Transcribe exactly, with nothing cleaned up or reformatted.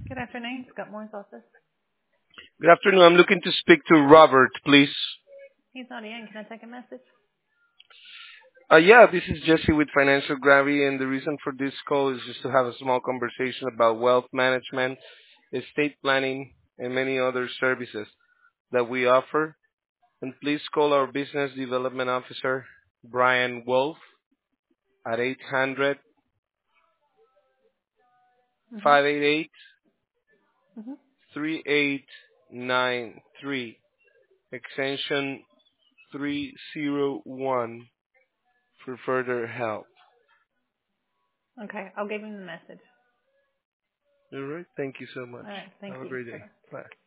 Good afternoon. Scott Moore's office. Good afternoon. I'm looking to speak to Robert, please. He's not in. Can I take a message? Uh, yeah, this is Jesse with Financial Gravity, and the reason for this call is just to have a small conversation about wealth management, estate planning, and many other services that we offer. And please call our Business Development Officer, Brian Wolf, at eight hundred, Mm-hmm. five eight eight, Mm-hmm. three eight nine three, extension three oh one for further help. Okay. I'll give him the message. All right. Thank you so much. All right. Thank Have a you. great day. Bye-bye. Bye.